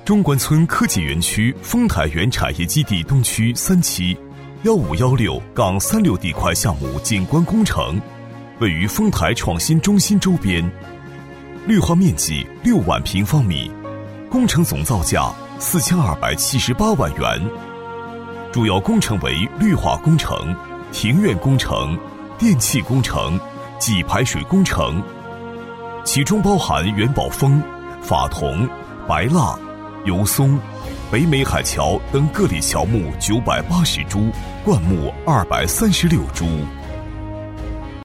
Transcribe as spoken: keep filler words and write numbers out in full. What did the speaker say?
中关村科技园区丰台原产业基地东区三期幺五幺六杠三六地块项目景观工程，位于丰台创新中心周边，绿化面积六万平方米，工程总造价四千二百七十八万元。主要工程为绿化工程、庭院工程、电气工程及排水工程，其中包含元宝峰、法桐、白蜡、油松、北美海桥等各类乔木九百八十株，灌木二百三十六株。